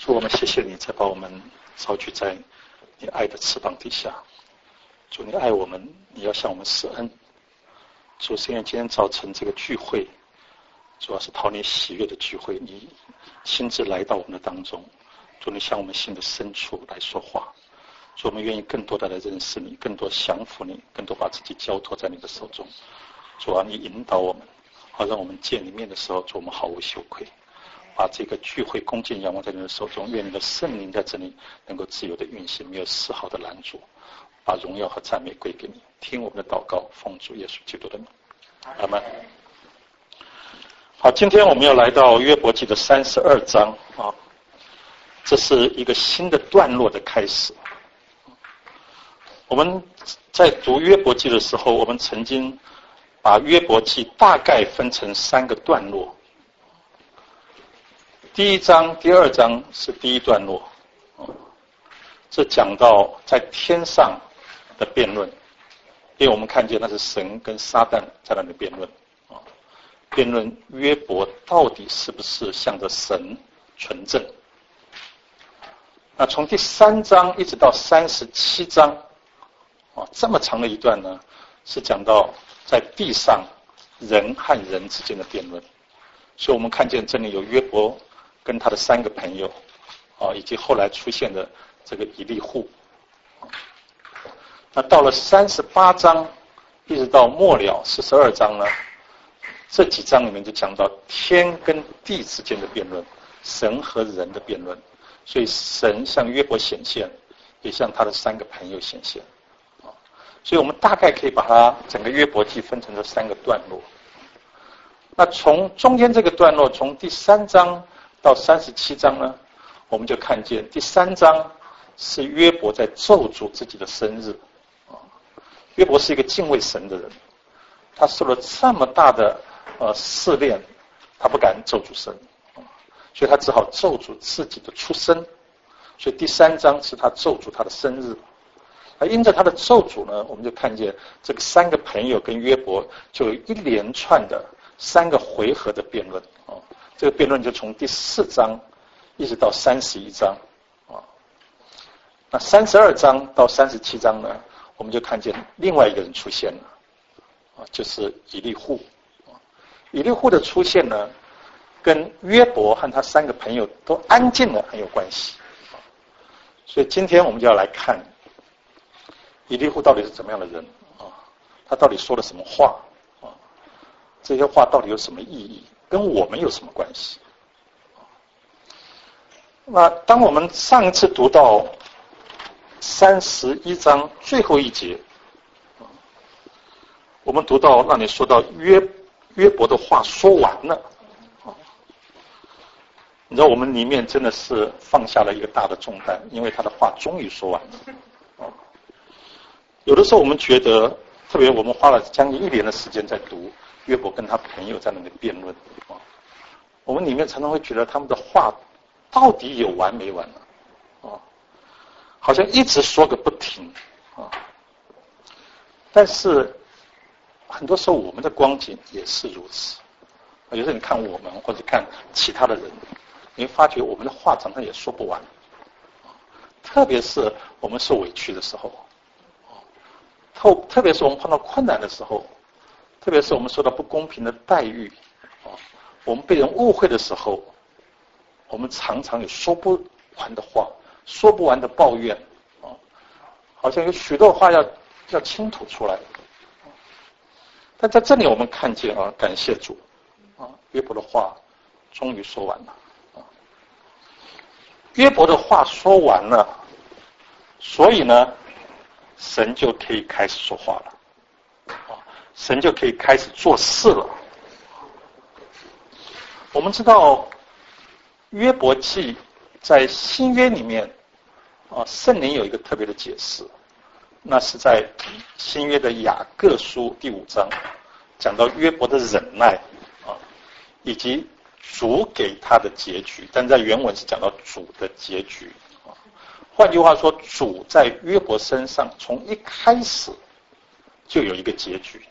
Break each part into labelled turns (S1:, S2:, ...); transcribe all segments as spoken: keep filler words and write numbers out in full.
S1: 主，我们谢谢你，再把我们召聚在你爱的翅膀底下。主，你爱我们，你要向我们施恩。主，虽然今天早晨这个聚会主要是讨你喜悦的聚会，你亲自来到我们的当中。主，你向我们心的深处来说话。主，我们愿意更多的来认识你，更多降服你，更多把自己交托在你的手中。主啊，你引导我们，好让我们见你面的时候，主我们毫无羞愧。把这个聚会恭敬仰望在你的手中，愿你的圣灵在这里能够自由的运行，没有丝毫的拦阻。把荣耀和赞美归给你，听我们的祷告，奉主耶稣基督的名，阿们。好，今天我们要来到约伯记的三十二章啊，这是一个新的段落的开始。我们在读约伯记的时候，我们曾经把约伯记大概分成三个段落。第一章、第二章是第一段落，这讲到在天上的辩论，因为我们看见那是神跟撒旦在那里辩论，辩论约伯到底是不是向着神纯正。那从第三章一直到三十七章，这么长的一段呢，是讲到在地上人和人之间的辩论。所以我们看见这里有约伯跟他的三个朋友，啊，以及后来出现的这个以利户。那到了三十八章，一直到末了四十二章呢，这几章里面就讲到天跟地之间的辩论，神和人的辩论。所以神向约伯显现，也向他的三个朋友显现。所以我们大概可以把它整个约伯记分成这三个段落。那从中间这个段落，从第三章到三十七章呢，我们就看见第三章是约伯在咒诅自己的生日。约伯是一个敬畏神的人，他受了这么大的呃试炼，他不敢咒诅神，所以他只好咒诅自己的出生。所以第三章是他咒诅他的生日。而因着他的咒诅呢，我们就看见这个三个朋友跟约伯就有一连串的三个回合的辩论啊。这个辩论就从第四章一直到三十一章啊。那三十二章到三十七章呢，我们就看见另外一个人出现了啊，就是以利户。以利户的出现呢，跟约伯和他三个朋友都安静了很有关系。所以今天我们就要来看以利户到底是怎么样的人啊？他到底说了什么话啊？这些话到底有什么意义？跟我们有什么关系？那当我们上一次读到三十一章最后一节，我们读到那里说到约约伯的话说完了，你知道我们里面真的是放下了一个大的重担，因为他的话终于说完了。有的时候我们觉得，特别我们花了将近一年的时间在读约伯跟他朋友在那里辩论，我们里面常常会觉得他们的话到底有完没完呢？好像一直说个不停啊。但是很多时候我们的光景也是如此。有时候你看我们或者看其他的人，你会发觉我们的话常常也说不完，特别是我们受委屈的时候。特特别是我们碰到困难的时候，特别是我们受到不公平的待遇，啊，我们被人误会的时候，我们常常有说不完的话，说不完的抱怨，啊，好像有许多话要要倾吐出来。但在这里我们看见啊，感谢主，啊，约伯的话终于说完了，啊，约伯的话说完了，所以呢，神就可以开始说话了，神就可以开始做事了。我们知道约伯记在新约里面啊，圣灵有一个特别的解释，那是在新约的雅各书第五章，讲到约伯的忍耐啊，以及主给他的结局，但在原文是讲到主的结局。换句话说，主在约伯身上从一开始就有一个结局。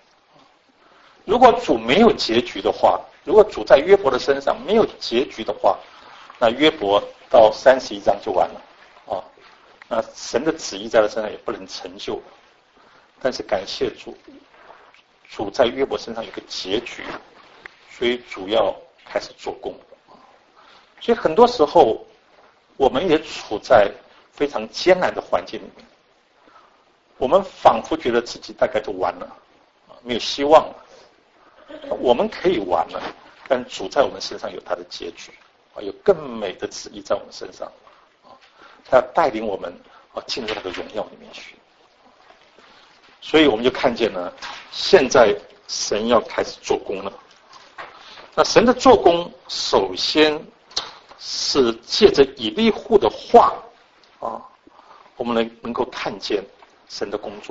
S1: 如果主没有结局的话，如果主在约伯的身上没有结局的话， 那约伯到三十一章就完了啊。那神的旨意在他身上也不能成就，但是感谢主，主在约伯身上有个结局，所以主要开始做工。所以很多时候我们也处在非常艰难的环境里面，我们仿佛觉得自己大概就完了，没有希望了。我们可以完了，但主在我们身上有他的结局，有更美的旨意在我们身上，他要带领我们进入那个荣耀里面去。所以我们就看见了，现在神要开始做工了。那神的做工，首先是借着以利户的话啊，我们能能够看见神的工作。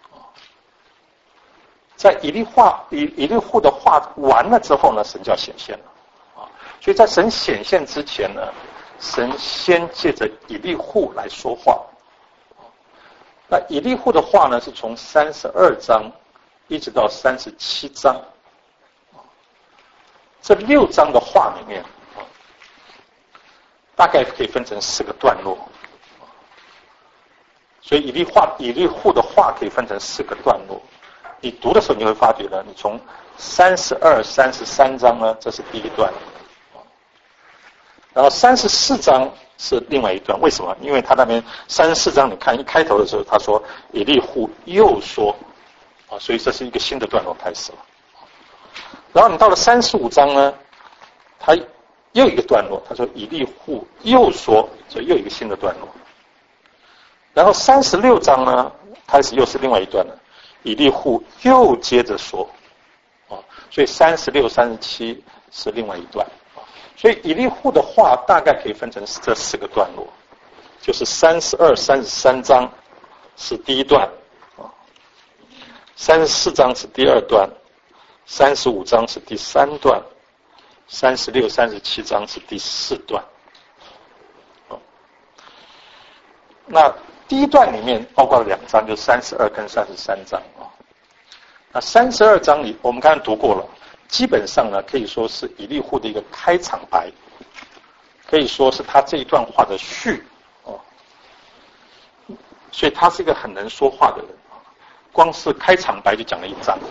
S1: 在以利话以以利户的话完了之后呢，神就要显现了啊。所以在神显现之前呢，神先借着以利户来说话。那以利户的话呢，是从三十二章一直到三十七章，这六章的话里面，大概可以分成四个段落。所以以利话以利户的话可以分成四个段落。你读的时候你会发觉呢，你从三十二、三十三章呢，这是第一段，然后三十四章是另外一段。为什么？因为他那边三十四章，你看一开头的时候，他说以利户又说，啊，所以这是一个新的段落开始了。然后你到了三十五章呢，他又一个段落，他说以利户又说，所以又一个新的段落。然后三十六章呢，开始又是另外一段了。以利户又接着说，啊，所以三十六、三十七是另外一段，啊，所以以利户的话大概可以分成这四个段落，就是三十二、三十三章是第一段，啊，三十四章是第二段，三十五章是第三段，三十六、三十七章是第四段，啊，那第一段里面包括了两章，就是三十二跟三十三章啊。那三十二章里，我们刚才读过了，基本上呢可以说是以利户的一个开场白，可以说是他这一段话的序哦。所以他是一个很能说话的人，光是开场白就讲了一章，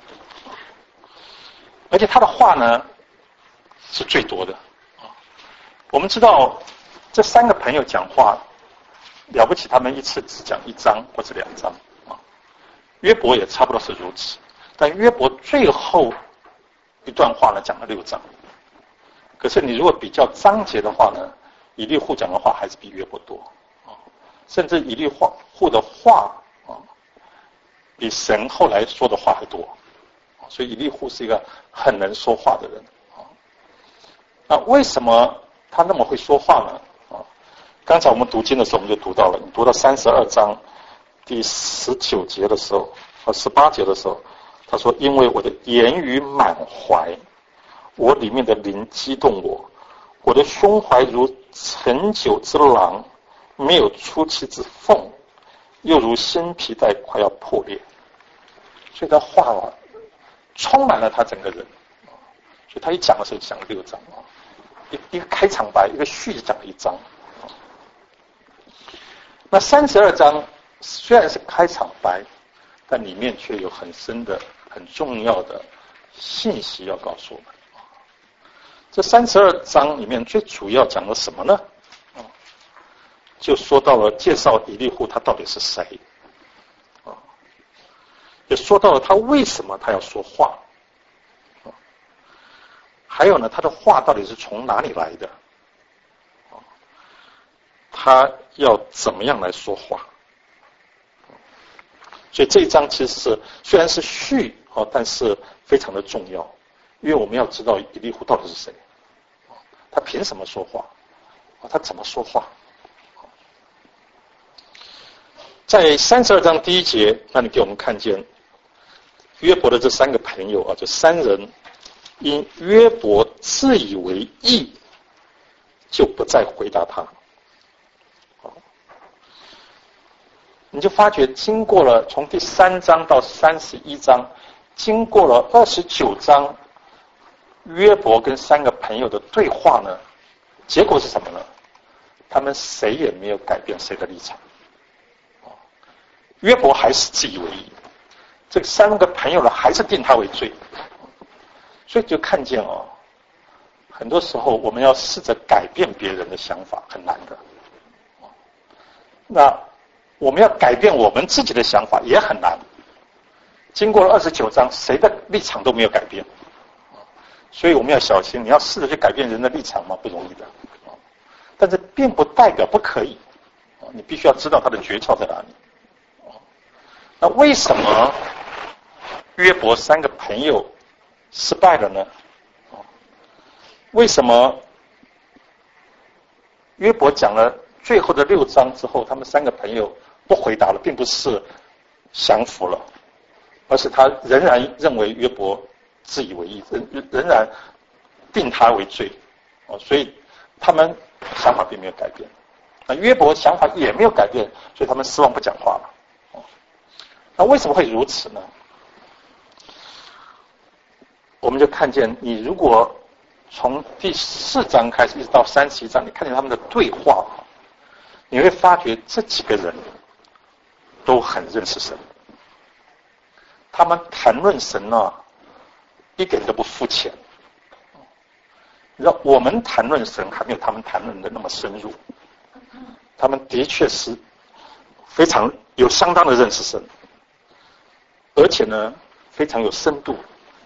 S1: 而且他的话呢是最多的啊。我们知道这三个朋友讲话。了不起，他们一次只讲一章或者两章啊。约伯也差不多是如此，但约伯最后一段话呢讲了六章。可是你如果比较章节的话呢，以利户讲的话还是比约伯多啊，甚至以利户的话啊比神后来说的话还多，所以以利户是一个很能说话的人啊。那为什么他那么会说话呢？刚才我们读经的时候，我们就读到了，你读到三十二章第十九节的时候和十八节的时候，他说：“因为我的言语满怀，我里面的灵激动我，我的胸怀如陈酒之囊，没有出气之缝，又如新皮带快要破裂。”所以他话啊，充满了他整个人。所以他一讲的时候讲了六章啊，一一个开场白，一个序讲了一章。那三十二章虽然是开场白，但里面却有很深的、很重要的信息要告诉我们。这三十二章里面最主要讲了什么呢？就说到了介绍以利户他到底是谁，也说到了他为什么他要说话，还有呢，他的话到底是从哪里来的？他要怎么样来说话？所以这一章其实是虽然是序哦，但是非常的重要，因为我们要知道以利户到底是谁，他凭什么说话，他怎么说话？在三十二章第一节，那你给我们看见约伯的这三个朋友啊，这三人因约伯自以为义，就不再回答他。你就发觉经过了从第三章到三十一章，经过了二十九章，约伯跟三个朋友的对话呢， 结果是什么呢？他们谁也没有改变谁的立场。约伯还是自以为意，这三个朋友呢还是定他为罪。所以就看见哦，很多时候我们要试着改变别人的想法很难的。那我们要改变我们自己的想法也很难。经过了二十九章，谁的立场都没有改变。所以我们要小心，你要试着去改变人的立场吗？不容易的。但是并不代表不可以，你必须要知道他的诀窍在哪里。那为什么约伯三个朋友失败了呢？为什么约伯讲了最后的六章之后，他们三个朋友不回答了，并不是降服了，而是他仍然认为约伯自以为意，仍仍然定他为罪，所以他们想法并没有改变。那约伯想法也没有改变，所以他们失望不讲话了。那为什么会如此呢？我们就看见，你如果从第四章开始一直到三十一章，你看见他们的对话，你会发觉这几个人都很认识神。他们谈论神呢，一点都不肤浅。你知道，我们谈论神还没有他们谈论的那么深入。他们的确是非常有相当的认识神，而且呢非常有深度。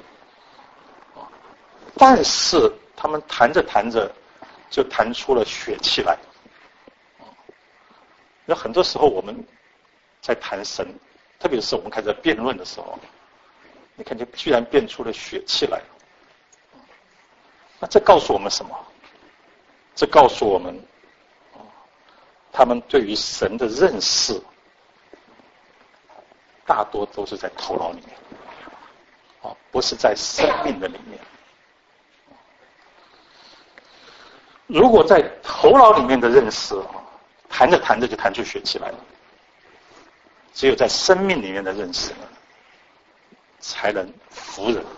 S1: 但是他们谈着谈着就谈出了血气来。那很多时候我们在谈神，特别是我们开始辩论的时候，你看见居然变出了血气来。那这告诉我们什么？这告诉我们他们对于神的认识大多都是在头脑里面，不是在生命的里面。如果在头脑里面的认识，谈着谈着就谈出血气来了。只有在生命里面的认识呢，才能服人。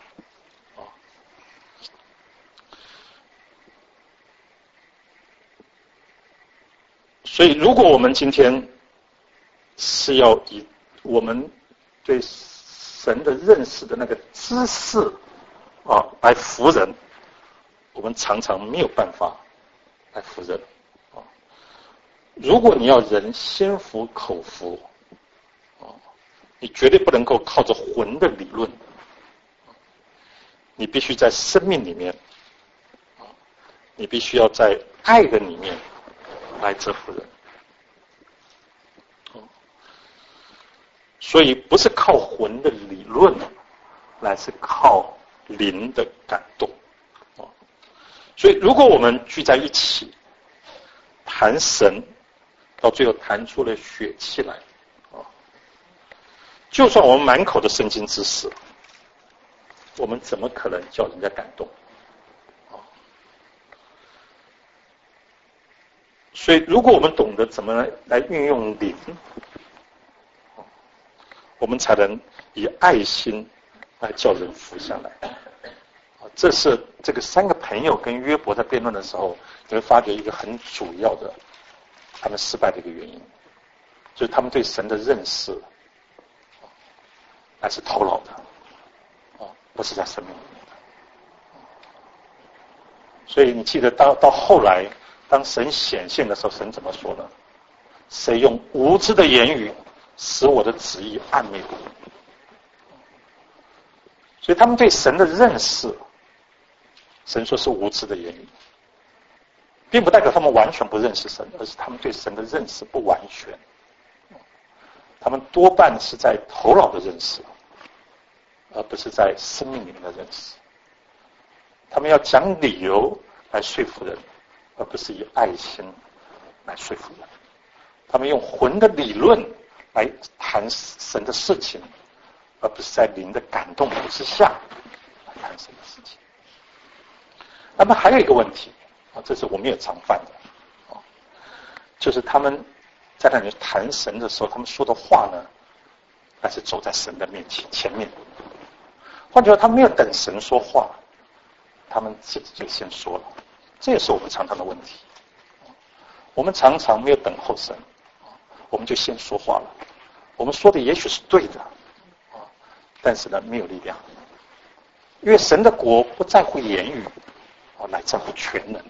S1: 所以，如果我们今天是要以我们对神的认识的那个知识啊来服人，我们常常没有办法来服人啊。如果你要人心服口服啊，你绝对不能够靠着魂的理论，你必须在生命里面啊，你必须要在爱的里面来折服人。所以不是靠魂的理论，乃是靠灵的感动。所以如果我们聚在一起谈神，到最后谈出了血气来，就算我们满口的圣经知识，我们怎么可能叫人家感动？所以如果我们懂得怎么来运用灵，我们才能以爱心来叫人服下来。这是这个三个朋友跟约伯在辩论的时候，你会发觉一个很主要的他们失败的一个原因，就是他们对神的认识还是头脑的，不是在生命里面的。所以你记得到到后来，当神显现的时候，神怎么说呢？谁用无知的言语使我的旨意暗昧不明。所以他们对神的认识，神说是无知的言语，并不代表他们完全不认识神，而是他们对神的认识不完全。他们多半是在头脑的认识，而不是在生命里面的认识。他们要讲理由来说服人，而不是以爱心来说服人。他们用魂的理论来谈神的事情，而不是在灵的感动之下来谈神的事情。那么还有一个问题啊，这是我们也常犯的啊，就是他们在那里谈神的时候，他们说的话呢，还是走在神的面前前面。换句话，他没有等神说话，他们自己就先说了。 这也是我们常常的问题。我们常常没有等候神，我们就先说话了。我们说的也许是对的，但是呢，没有力量。因为神的国不在乎言语，乃在乎全能。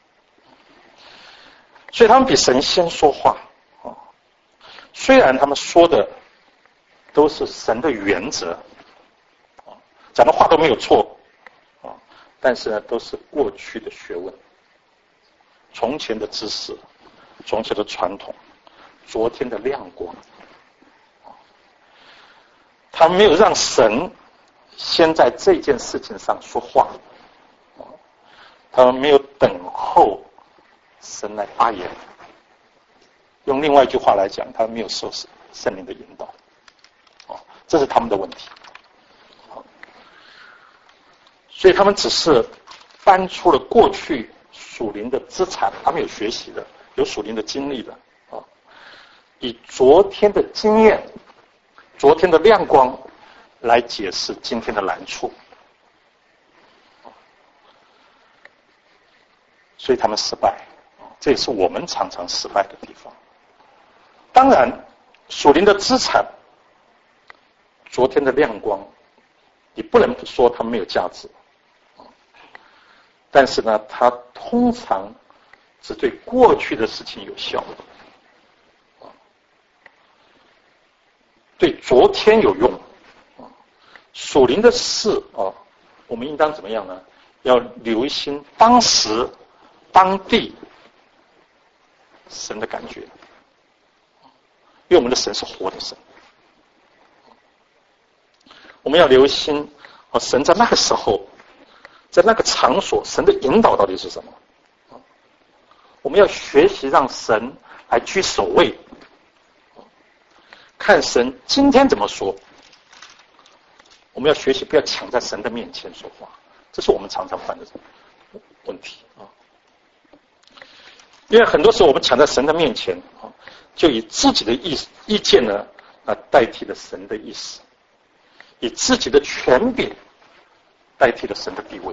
S1: 所以他们比神先说话。虽然他们说的都是神的原则，讲的话都没有错，但是呢，都是过去的学问，从前的知识，从前的传统，昨天的亮光。他没有让神先在这件事情上说话，他们没有等候神来发言。用另外一句话来讲，他没有受圣灵的引导，这是他们的问题。所以他们只是搬出了过去属灵的资产，他们有学习的，有属灵的经历的，以昨天的经验、昨天的亮光来解释今天的难处，所以他们失败。这也是我们常常失败的地方。当然，属灵的资产，昨天的亮光，你不能说它没有价值，但是呢，它通常只对过去的事情有效，对昨天有用。属灵的事啊，我们应当怎么样呢？要留心当时、当地神的感觉。因为我们的神是活的神，我们要留心神在那个时候，在那个场所，神的引导到底是什么？我们要学习让神来居首位，看神今天怎么说。我们要学习不要抢在神的面前说话，这是我们常常犯的问题啊。因为很多时候我们抢在神的面前啊，就以自己的意意见呢啊代替了神的意思，以自己的权柄代替了神的地位。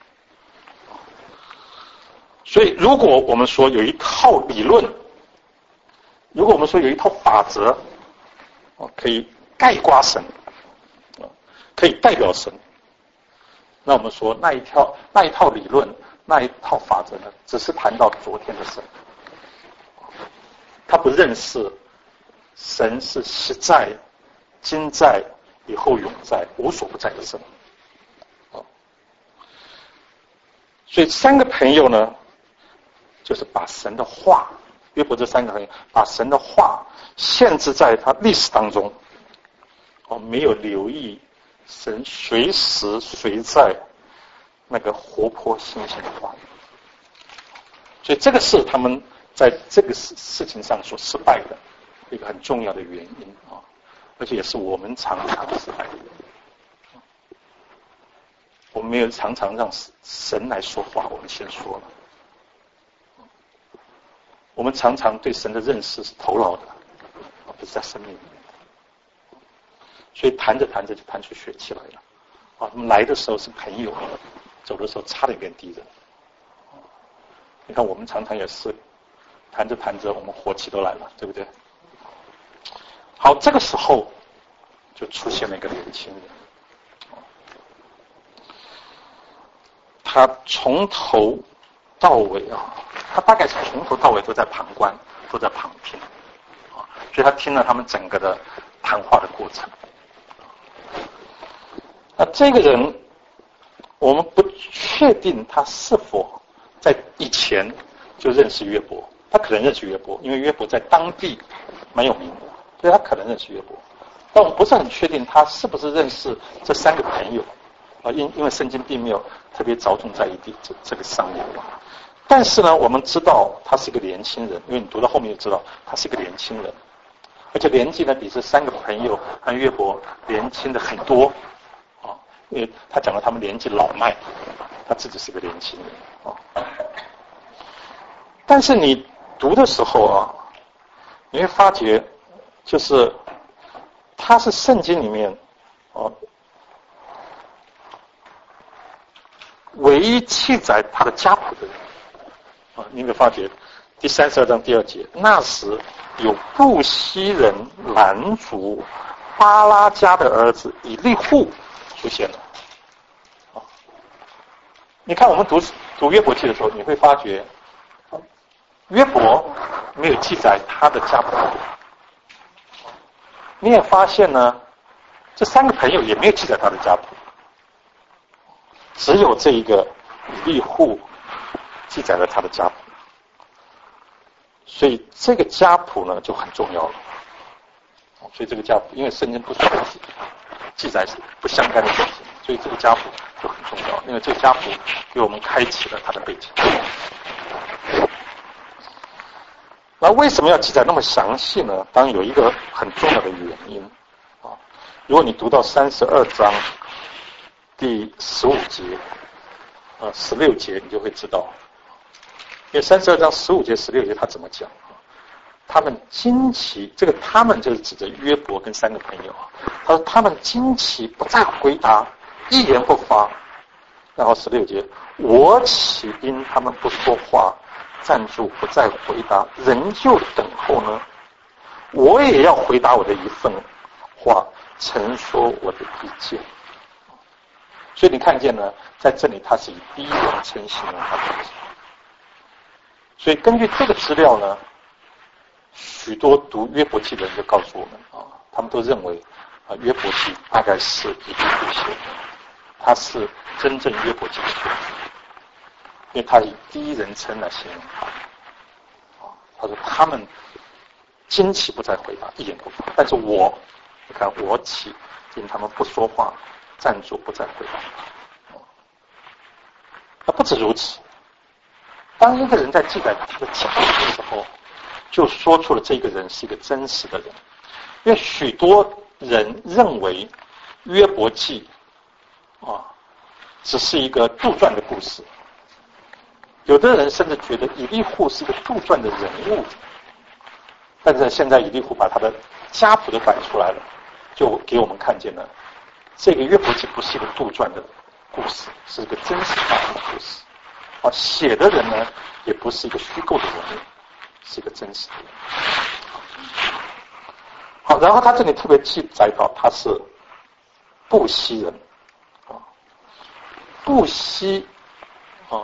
S1: 所以如果我们说有一套理论，如果我们说有一套法则可以概括神，可以代表神，那我们说那一条那一套理论，那一套法则呢，只是谈到昨天的神，他不认识神是昔在、今在、以后永在、无所不在的神。所以三个朋友呢，就是把神的话，约伯这三个朋友把神的话限制在他历史当中，哦，没有留意神随时随在那个活泼新鲜的话语。所以这个是他们在这个事事情上所失败的一个很重要的原因啊，而且也是我们常常失败的原因。我们没有常常让神来说话，我们先说了。我们常常对神的认识是头脑的，不是在生命里面。所以谈着谈着就谈出血气来了。啊，他们来的时候是朋友，走的时候差点变敌人。你看我们常常也是谈着谈着，我们火气都来了，对不对？好，这个时候就出现了一个年轻人，他从头到尾啊，他大概是从头到尾都在旁观，都在旁听，啊，所以他听了他们整个的谈话的过程。那这个人，我们不确定他是否在以前就认识约伯，他可能认识约伯，因为约伯在当地蛮有名的，所以他可能认识约伯。但我们不是很确定他是不是认识这三个朋友，啊，因因为圣经并没有特别着重在一地这这个上面。但是呢，我们知道他是一个年轻人，因为你读到后面就知道他是一个年轻人，而且年纪呢比这三个朋友和约伯年轻的很多。因为他讲了他们年纪老迈，他自己是个年轻人啊。但是你读的时候啊，你会发觉，就是他是圣经里面啊唯一记载他的家谱的人。 啊，你有没有发觉第三十二章第二节，那时有布西人兰族巴拉加的儿子以利户出现了。啊，你看我们读读约伯记的时候，你会发觉约伯没有记载他的家谱，你也发现呢，这三个朋友也没有记载他的家谱，只有这一个以利户记载了他的家谱。所以这个家谱呢就很重要了。所以这个家谱，因为圣经不是记载不相干的事情，所以这个家谱就很重要。因为这个家谱给我们开启了他的背景。那为什么要记载那么详细呢？当然有一个很重要的原因啊。如果你读到三十二章第十五节、啊十六节，你就会知道。因为三十二章十五节、十六节他怎么讲啊？他们惊奇，这个他们就是指着约伯跟三个朋友啊。他说他们惊奇不再回答，一言不发。然后十六节，我岂因他们不说话，站住不再回答，仍旧等候呢？我也要回答我的一份话，陈说我的意见。所以你看见呢，在这里他是以第一人称形容他自己。所以根据这个资料呢，许多读约伯记的人就告诉我们啊，他们都认为啊，约伯记大概是以利户写的，他是真正约伯记的作者，因为他以第一人称来形容他。啊，他说他们惊奇不再回答，一言不发，但是我，你看我起，因他们不说话，站住不再回答。那不止如此。当一个人在记载他的家谱的时候，就说出了这个人是一个真实的人。因为许多人认为约伯记啊只是一个杜撰的故事，有的人甚至觉得以利户是一个杜撰的人物。但是现在以利户把他的家谱都摆出来了，就给我们看见了这个约伯记不是一个杜撰的故事，是一个真实发生的故事。啊，写的人呢，也不是一个虚构的人物，是一个真实的人。好，然后他这里特别记载到他是布西人，啊，布西啊，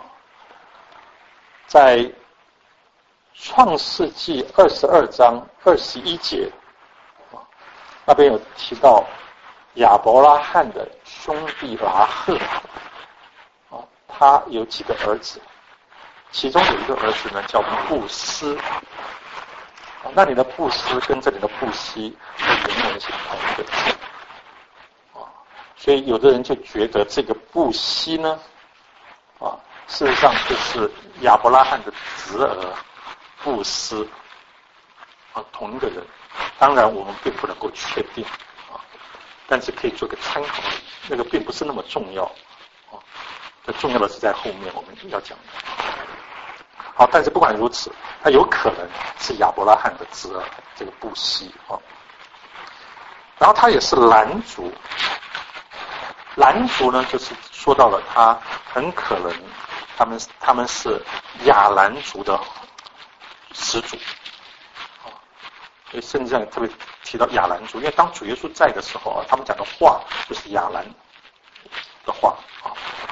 S1: 在创世纪二十二章二十一节啊，那边有提到亚伯拉罕的兄弟拉赫。他有几个儿子，其中有一个儿子呢叫布斯，那里的布斯跟这里的布西在原文是同一个字，啊，所以有的人就觉得这个布西呢，啊，事实上就是亚伯拉罕的侄儿布斯，啊，同一个人。当然我们并不能够确定，啊，但是可以做个参考，那个并不是那么重要。重要的是在后面我们要讲的。好，但是不管如此，他有可能是亚伯拉罕的侄儿，这个布西啊。然后他也是兰族，兰族呢，就是说到了他很可能他们他们是亚兰族的始祖啊。所以圣经上也特别提到亚兰族，因为当主耶稣在的时候啊，他们讲的话就是亚兰的话啊。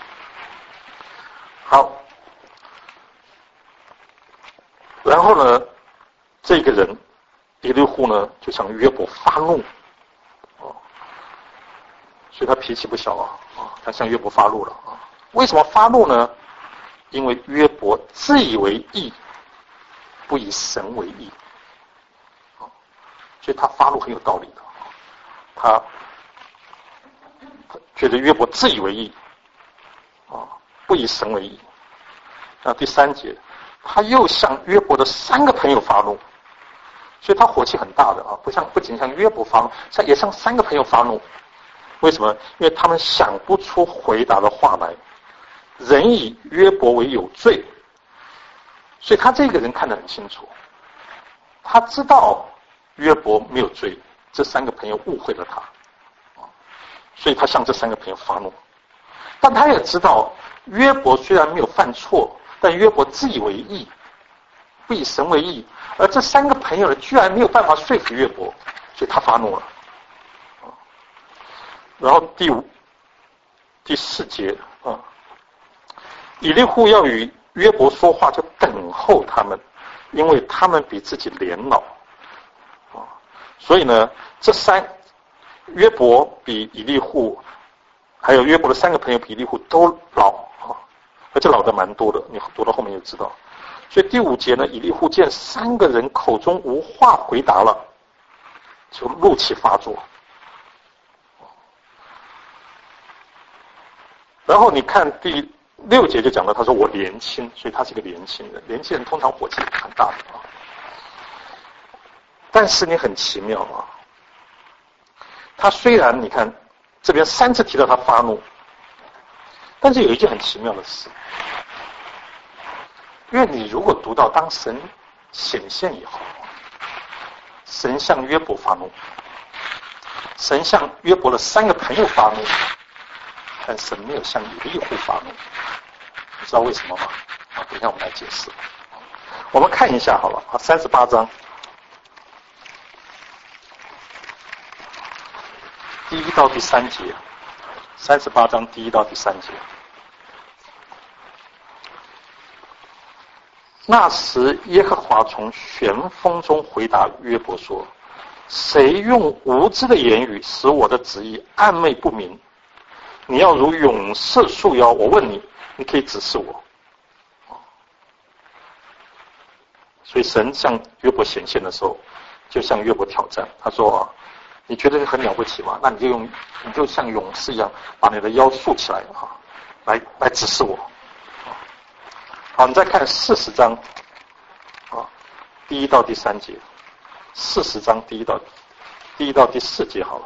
S1: 好，然后呢，这个人以利户呢就向约伯发怒，哦，所以他脾气不小啊，啊，他向约伯发怒了啊。为什么发怒呢？因为约伯自以为义，不以神为义，啊，所以他发怒很有道理的，他觉得约伯自以为义，啊。不以神为义。那第三节，他又向约伯的三个朋友发怒，所以他火气很大的啊，不像不仅向约伯发怒，像也向三个朋友发怒。为什么？因为他们想不出回答的话来，人以约伯为有罪，所以他这个人看得很清楚，他知道约伯没有罪，这三个朋友误会了他，所以他向这三个朋友发怒。但他也知道约伯虽然没有犯错， 但约伯自以为义，不以神为义，而这三个朋友呢，居然没有办法说服约伯，所以他发怒了。然后第五、第四节啊，以利户要与约伯说话，就等候他们，因为他们比自己年老啊，所以呢，这三约伯比以利户，还有约伯的三个朋友比以利户都老啊，而且老的蛮多的，你读到后面就知道。所以第五节呢，以利户见三个人口中无话回答了，就怒气发作。然后你看第六节就讲到，他说我年轻，所以他是个年轻人。年轻人通常火气很大的啊。但是你很奇妙啊，他虽然你看这边三次提到他发怒，但是有一件很奇妙的事，因为你如果读到当神显现以后，神向约伯发怒，神向约伯的三个朋友发怒，但神没有向以利户发怒，你知道为什么吗？啊，等一下我们来解释。我们看一下好了啊，三十八章第一到第三节，三十八章第一到第三节。那时耶和华从旋风中回答约伯说：谁用无知的言语使我的旨意暧昧不明？你要如勇士束腰，我问你，你可以指示我。所以神向约伯显现的时候，就向约伯挑战，他说：你觉得很了不起吗？那你就用，你就像勇士一样，把你的腰竖起来啊，来来指示我。好，你再看四十章啊，第一到第三节，四十章第一到第一到第四节好了。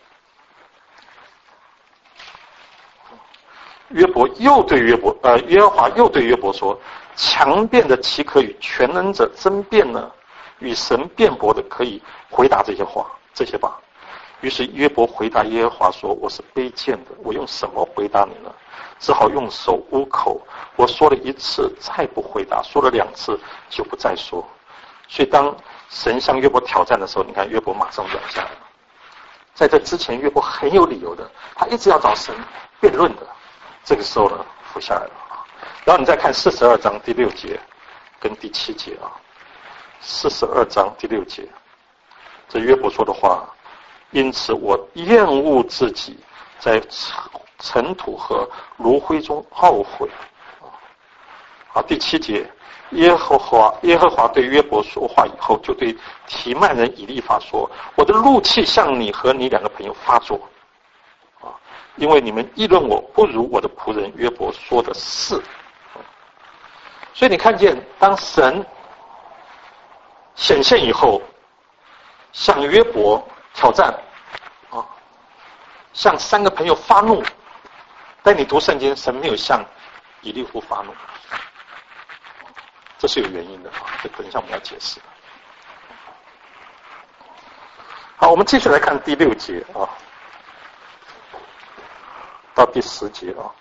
S1: 约伯又对约伯，呃，耶和华又对约伯说：强辩的岂可与全能者争辩呢？与神辩驳的可以回答这些话，这些吧。于是约伯回答耶和华说：我是卑贱的，我用什么回答你呢？只好用手捂口。我说了一次，再不回答；说了两次，就不再说。所以当神向约伯挑战的时候，你看约伯马上软下来了。在这之前，约伯很有理由的，他一直要找神辩论的。这个时候呢，服下来了啊。然后你再看四十二章第六节跟第七节啊，四十二章第六节，这约伯说的话：因此我厌恶自己，在尘土和炉灰中懊悔。好，第七节，耶和华耶和华对约伯说话以后，就对提曼人以利法说：我的怒气向你和你两个朋友发作啊，因为你们议论我不如我的仆人约伯说的是。所以你看见，当神显现以后，向约伯挑战啊，向三个朋友发怒，但你读圣经，神没有向以利户发怒，这是有原因的啊，这等一下我们要解释。好，我们继续来看第六节啊，到第十节啊。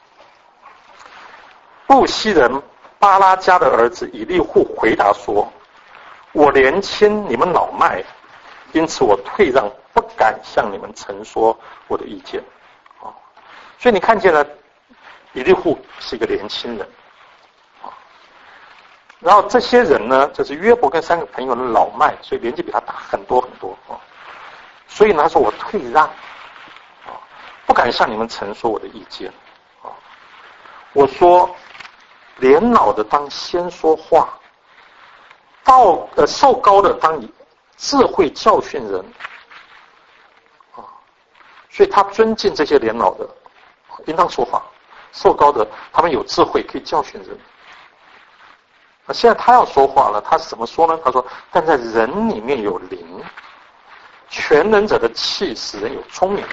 S1: 布西人巴拉加的儿子以利户回答说：我年轻，你们老迈，因此我退让，不敢向你们陈说我的意见啊。所以你看见了，以利户是一个年轻人啊。然后这些人呢，就是约伯跟三个朋友的老迈，所以年纪比他大很多很多啊。所以呢，他说我退让啊，不敢向你们陈说我的意见啊。我说，年老的当先说话，到呃受高的当以智慧教训人啊。所以他尊敬这些年老的，应当说话。受高的他们有智慧，可以教训人。那现在他要说话了，他怎么说呢？他说：但在人里面有灵，全能者的气使人有聪明，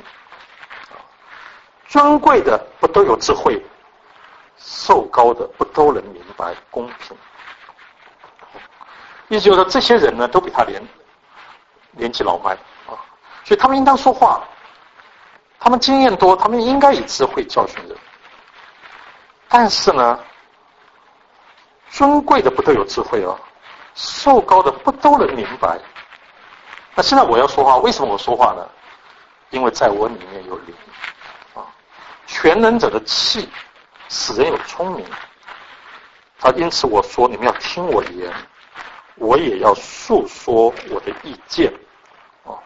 S1: 尊贵的不都有智慧，受高的不都能明白公平。意思就是说，这些人呢，都比他年年纪老迈啊，所以他们应当说话，他们经验多，他们应该以智慧教训人。但是呢， 尊贵的不都有智慧哦，受高的不都能明白。那现在我要说话，为什么我说话呢？因为在我里面有灵啊，全能者的气使人有聪明。他因此我说，你们要听我言，我也要述说我的意见啊。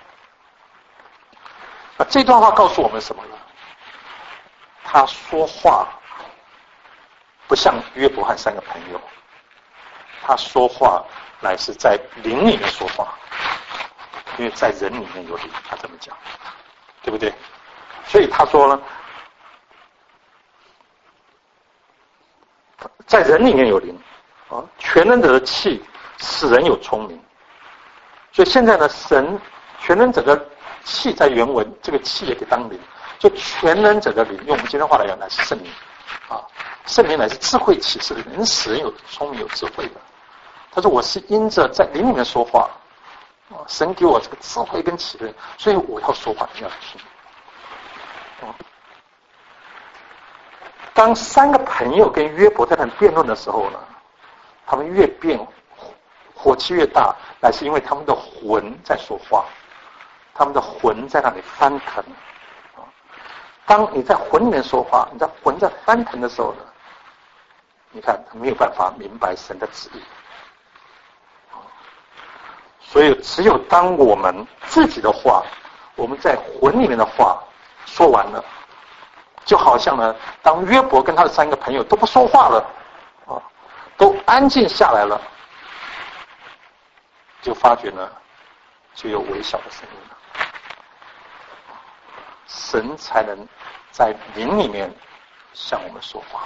S1: 那这段话告诉我们什么呢？他说话不像约伯和三个朋友，他说话乃是在灵里面说话，因为在人里面有灵，他这么讲，对不对？所以他说呢，在人里面有灵啊，全能者的气使人有聪明。所以现在呢，神全能者的气在原文，这个气也可以当灵，就全能者的灵，用我们今天话来讲，乃是圣灵啊，圣灵乃是智慧启示的，能使人有聪明有智慧的。他说我是因着在灵里面说话啊，神给我这个智慧跟启示，所以我要说话，你要听。啊，当三个朋友跟约伯在那辩论的时候呢，他们越辩火气越大，乃是因为他们的魂在说话，他们的魂在那里翻腾。当你在魂里面说话，你在魂在翻腾的时候呢，你看他没有办法明白神的旨意。所以只有当我们自己的话，我们在魂里面的话说完了，就好像呢，当约伯跟他的三个朋友都不说话了啊，都安静下来了，就发觉呢，就有微小的声音了。神才能在灵里面向我们说话，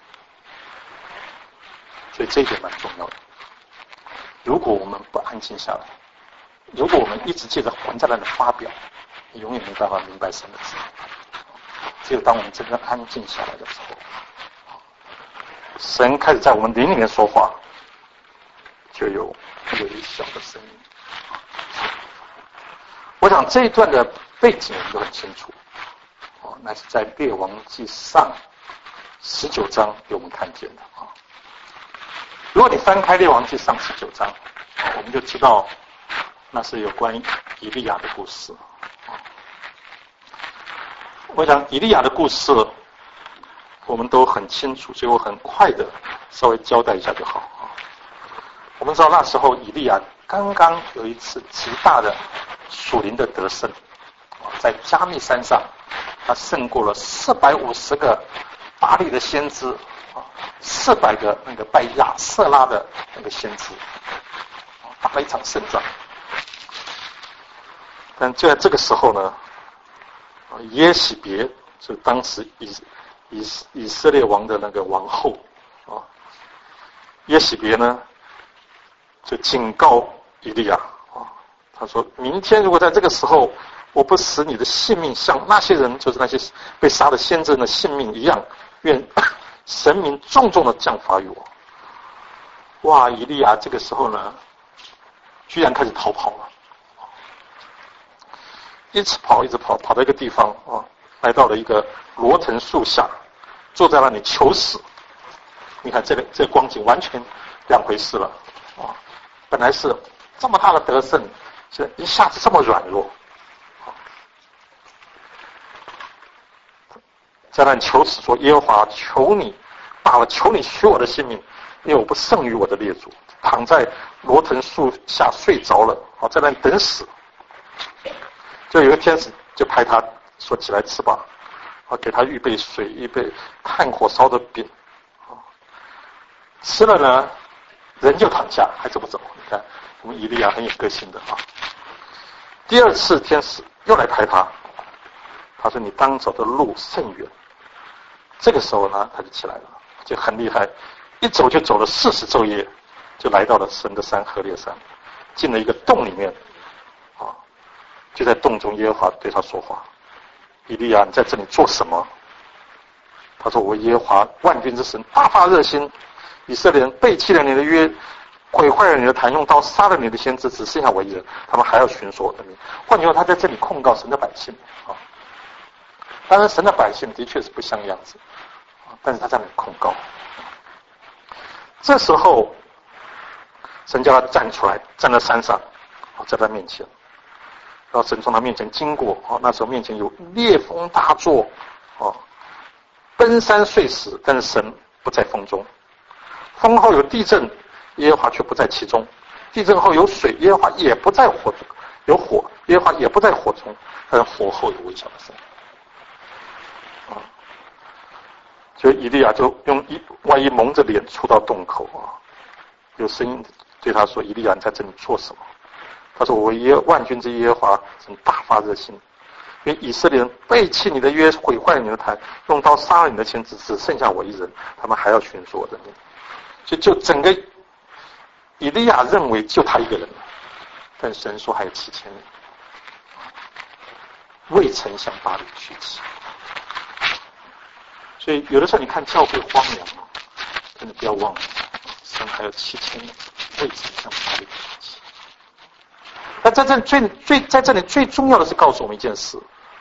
S1: 所以这一点蛮重要的。如果我们不安静下来，如果我们一直借着魂在那里发表，你永远没办法明白神的旨意。只有当我们真正安静下来的时候，神开始在我们灵里面说话，就有微小的声音。我想这一段的背景我们都很清楚，哦，那是在列王记上十九章给我们看见的啊。如果你翻开列王记上十九章，我们就知道那是有关以利亚的故事。我想以利亚的故事我们都很清楚，所以我很快的稍微交代一下就好啊。我们知道那时候以利亚刚刚有一次极大的属灵的得胜，在加密山上，他胜过了四百五十个巴力的先知，四百个那个拜亚瑟拉的那个先知，打了一场胜仗。但就在这个时候呢，耶洗别就当时以以以色列王的那个王后啊，耶洗别呢就警告以利亚啊，他说明天如果在这个时候我不使你的性命像那些人，就是那些被杀的先知人的性命一样，愿神明重重的降罚于我。哇，以利亚这个时候呢，居然开始逃跑了，一直跑一直跑，跑到一个地方啊，来到了一个罗藤树下，坐在那里求死。你看这个这个光景完全两回事了啊！本来是这么大的得胜，现在一下子这么软弱，在那里求死说：耶和华，求你罢了，求你取我的性命，因为我不胜于我的列祖。躺在罗藤树下睡着了啊，在那里等死。就有个天使就拍他说：起来吃吧，啊，给他预备水，预备炭火烧的饼，啊，吃了呢，人就躺下，还走不走？你看我们以利亚很有个性的啊。第二次天使又来拍他，他说：你当走的路甚远。这个时候呢，他就起来了，就很厉害，一走就走了四十昼夜，就来到了神的山何烈山，进了一个洞里面，啊，就在洞中，耶和华对他说话：以利亚，你在这里做什么？他说：我耶和华万军之神大发热心，以色列人背弃了你的约，毁坏了你的坛，用刀杀了你的先知，只剩下我一人，他们还要寻索我的命。换句话，他在这里控告神的百姓啊。当然，神的百姓的确是不像样子，但是他在那里控告。
S2: 这时候神叫他站出来，站在山上，在他面前，然后神从他面前经过，那时候面前有烈风大作，奔山碎石，但是神不在风中。风后有地震，耶和华却不在其中；地震后有水，耶和华也不在火中；有火，耶和华也不在火中。但是火后有微小的声音。啊，所以以利亚就用一外衣蒙着脸出到洞口啊，有声音对他说：“以利亚，你在这里做什么？”他说：“我耶万军之耶和华曾大发热心，因为以色列人背弃你的约，毁坏你的坛，用刀杀了你的先知，只剩下我一人，他们还要寻索我的命。”所以就整个以利亚认为就他一个人了，但神说还有七千人，未曾向巴黎举起。所以有的时候你看教会荒凉，真的不要忘了，神还有七千人未曾向巴黎举起。但在这最最在这里最重要的是告诉我们一件事：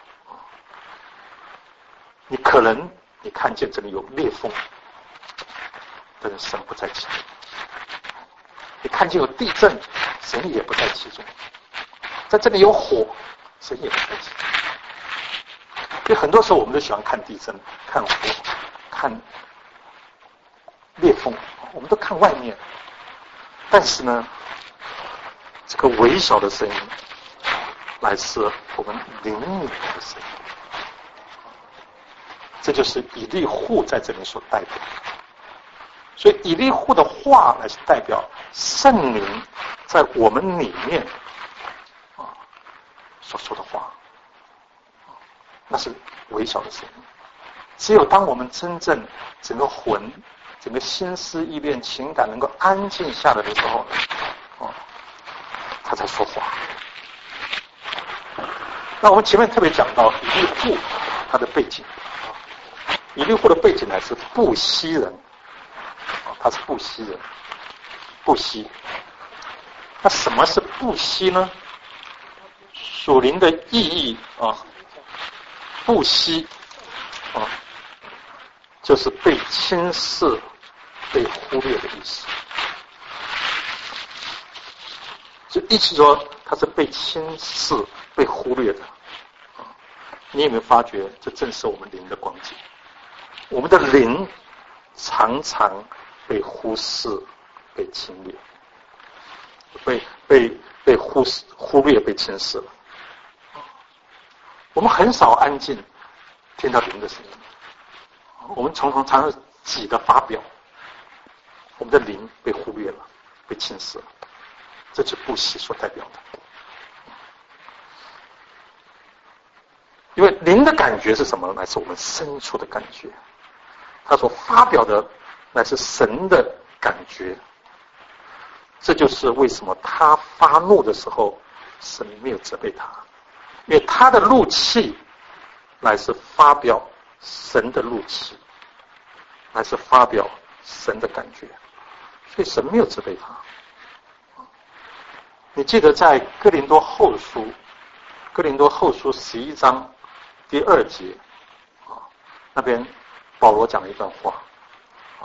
S2: 你可能你看见这里有裂缝，但是神不在其中；你看见有地震，神也不在其中；在这里有火，神也不在其中。因为很多时候我们都喜欢看地震、看火、看裂缝，我们都看外面，但是呢，这个微小的声音来自我们灵里面的声音，这就是以利户在这里所代表的。所以以利户的话乃是代表圣灵在我们里面啊所说的话，那是微小的声音。只有当我们真正整个魂、整个心思意念、情感能够安静下来的时候，啊，他才说话。那我们前面特别讲到以利户他的背景，以利户的背景乃是布西人，他是布西人，布西。那什么是布西呢？属灵的意义啊，布西啊，就是被轻视、被忽略的意思。就一起说，他是被轻视、被忽略的。你有没有发觉，这正是我们灵的光景？我们的灵常常被忽视、被侵略，被被被忽视、忽略、被轻视了。我们很少安静听到灵的声音，我们常常常常挤的发表，我们的灵被忽略了，被轻视了。这是布西所代表的。因为灵的感觉是什么？乃是我们深处的感觉。他所发表的乃是神的感觉。这就是为什么他发怒的时候，神没有责备他，因为他的怒气乃是发表神的怒气，乃是发表神的感觉，所以神没有责备他。你记得在哥林多后书，哥林多后书十一章第二节啊，那边保罗讲了一段话啊，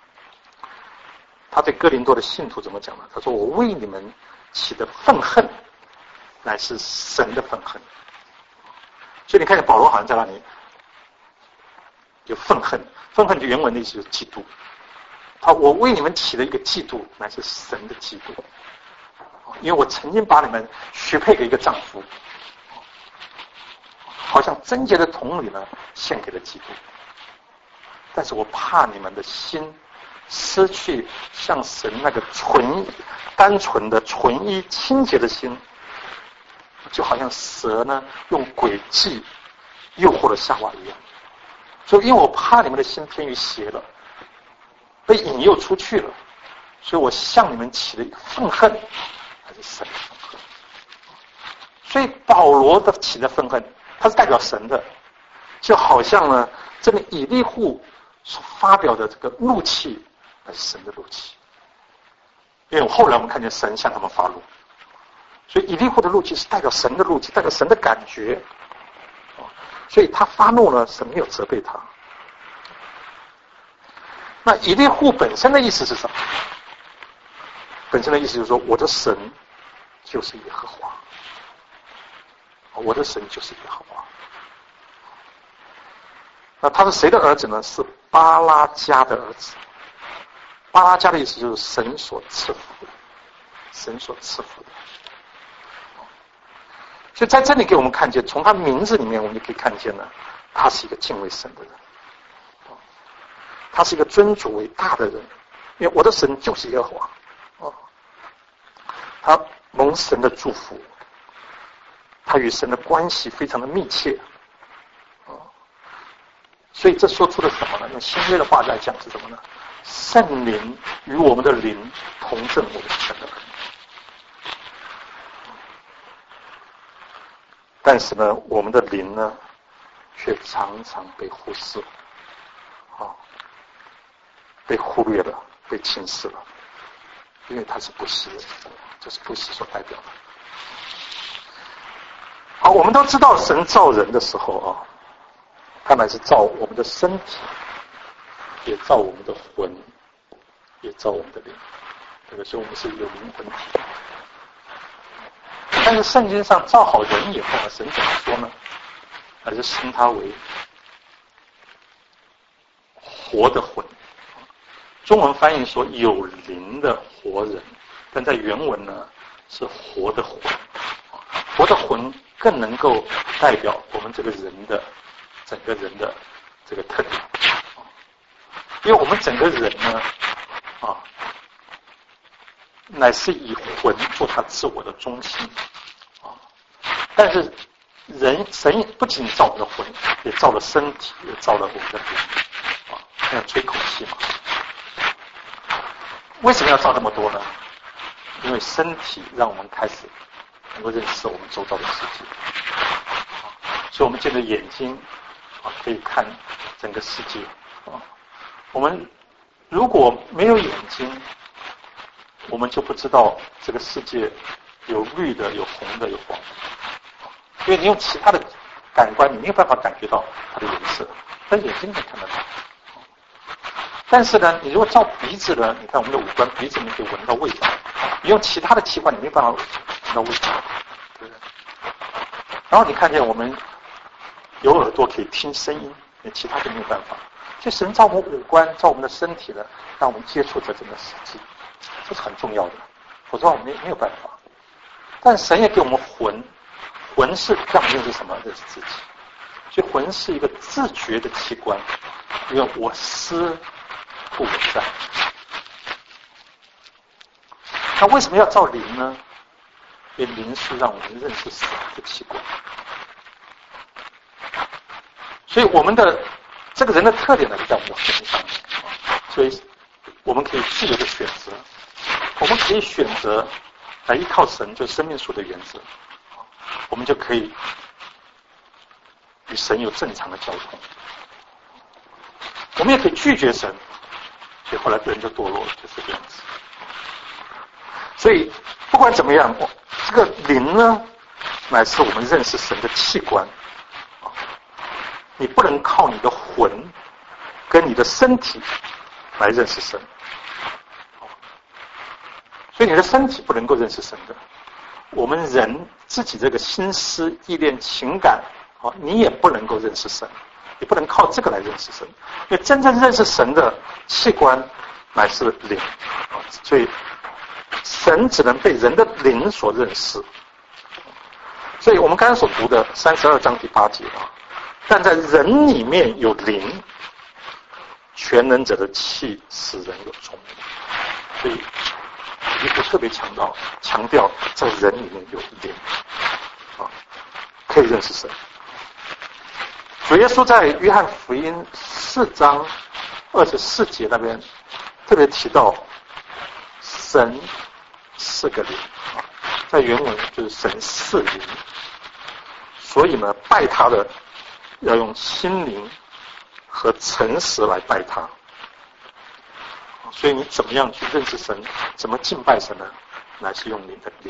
S2: 他对哥林多的信徒怎么讲呢？他说：“我为你们起的愤恨，乃是神的愤恨。”所以你看见保罗好像在那里有愤恨，愤恨就原文的意思就是嫉妒。他我为你们起了一个嫉妒，乃是神的嫉妒。因为我曾经把你们许配给一个丈夫，好像贞洁的童女呢献给了基督，但是我怕你们的心失去像神那个纯单纯的纯一清洁的心，就好像蛇呢用诡计诱惑了夏娃一样。所以因为我怕你们的心偏于邪了，被引诱出去了，所以我向你们起了一个愤恨，还是神的愤恨。所以保罗的起的愤恨，它是代表神的，就好像呢这个以利户所发表的这个怒气，那是神的怒气。因为后来我们看见神向他们发怒，所以以利户的怒气是代表神的怒气，代表神的感觉。所以他发怒了，神没有责备他。 那以利户本身的意思是什么？本身的意思就是说，我的神就是耶和华，我的神就是耶和华。那他是谁的儿子呢？是巴拉迦的儿子。巴拉迦的意思就是神所赐福的，神所赐福的。所以在这里给我们看见，从他名字里面我们就可以看见呢，他是一个敬畏神的人，他是一个尊主为大的人，因为我的神就是耶和华，哦，他蒙神的祝福，他与神的关系非常的密切，哦，所以这说出了什么呢？用新约的话来讲是什么呢？圣灵与我们的灵同证我们神的恩。但是呢，我们的灵呢，却常常被忽视，啊，被忽略了，被轻视了，因为它是不喜的，这是不喜所代表的。好，我们都知道神造人的时候啊，他乃是造我们的身体，也造我们的魂，也造我们的灵，对吧？所以我们是有灵魂体。但是圣经上造好人以后呢，神怎么说呢？还是称他为活的魂。中文翻译说有灵的活人，但在原文呢是活的魂。活的魂更能够代表我们这个人的整个人的这个特点，因为我们整个人呢，啊，乃是以魂做他自我的中心。但是人神不仅造我们的魂，也造了身体，也造了我们的灵，啊，要吹口气嘛。为什么要造那么多呢？因为身体让我们开始能够认识我们周遭的世界，所以我们借着眼睛啊可以看整个世界啊。我们如果没有眼睛，我们就不知道这个世界有绿的、有红的、有黄的。因为你用其他的感官，你没有办法感觉到它的颜色，但眼睛能看得到。但是呢，你如果照鼻子呢，你看我们的五官，鼻子你可以闻到味道，你用其他的器官你没办法闻到味道，对不对？然后你看见我们有耳朵可以听声音，你其他就没有办法。所以神造我们五官，造我们的身体呢，让我们接触这整个世界，这是很重要的，否则我们没没有办法。但神也给我们魂。魂是让我们认识什么？认识自己。所以魂是一个自觉的器官，因为我思故我在。那为什么要造灵呢？因为灵是让我们认识神的器官。所以我们的这个人的特点呢，就在我们的魂上。所以我们可以自由的选择，我们可以选择来依靠神，就是生命树的原则。我们就可以与神有正常的交通。我们也可以拒绝神，所以后来人就堕落了，就是这样子。所以不管怎么样，这个灵呢，乃是我们认识神的器官。你不能靠你的魂跟你的身体来认识神，所以你的身体不能够认识神的。我们人自己这个心思意念情感啊，你也不能够认识神，你不能靠这个来认识神，因为真正认识神的器官乃是灵啊，所以神只能被人的灵所认识。所以我们刚才所读的三十二章第八节啊，但在人里面有灵，全能者的气使人有聪明。所以也不特别强调强调在人里面有灵啊，可以认识神。主耶稣在约翰福音四章二十四节那边特别提到神是个灵啊，在原文就是神是灵，所以呢，拜他的要用心灵和诚实来拜他。所以你怎么样去认识神，怎么敬拜神呢？乃是用你的灵。